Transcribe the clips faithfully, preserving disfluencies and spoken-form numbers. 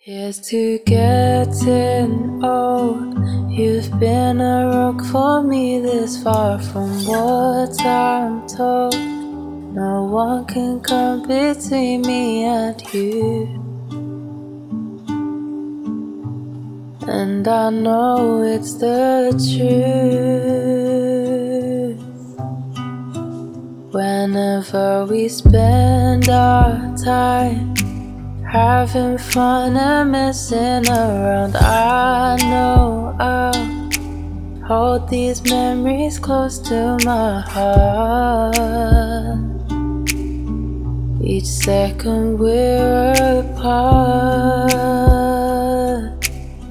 Here's to getting old. You've been a rock for me this far from what I'm told. No one can come between me and you. And I know it's the truth. Whenever we spend our time having fun and messing around, I know I'll hold these memories close to my heart. Each second we're apart,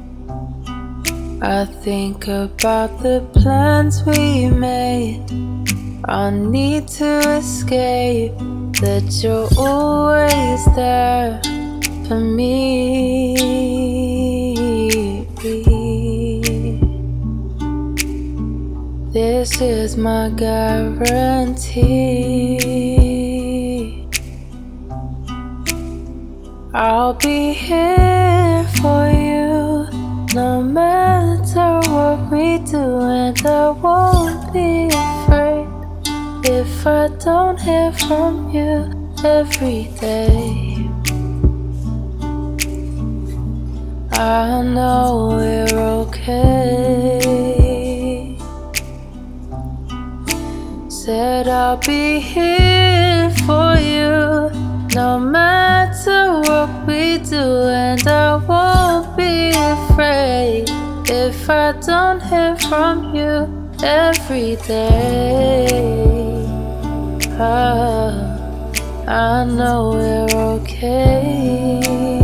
I think about the plans we made. I need to escape, that you're always there for me. This is my guarantee. I'll be here for you, no matter what we do, and I won't be afraid if I don't hear from you every day. I know we're okay. Said I'll be here for you, no matter what we do, and I won't be afraid if I don't hear from you every day. Oh, I know we're okay.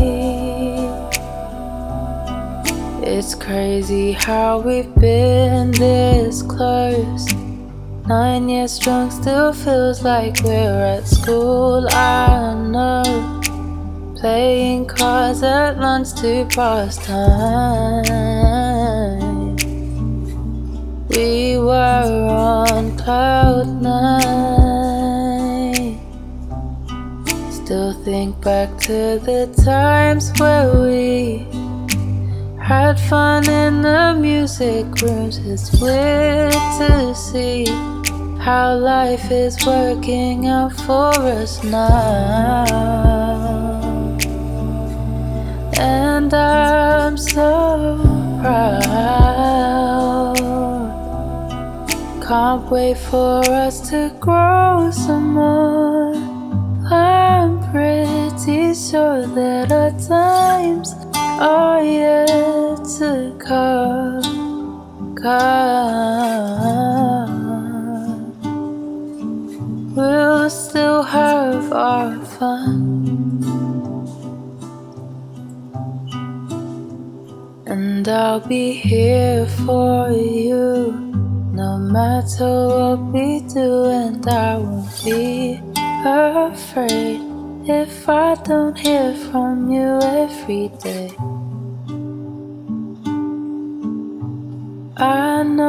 It's crazy how we've been this close. Nine years strong, still feels like we're at school. I know, playing cards at lunch to pass time. We were on cloud nine. Still think back to the times where we had fun in the music rooms. It's weird to see how life is working out for us now. And I'm so proud. Can't wait for us to grow some more. I'm pretty sure that our times are yet to come, come. We'll still have our fun, and I'll be here for you, no matter what we do, and I won't be afraid if I don't hear from you every day. I know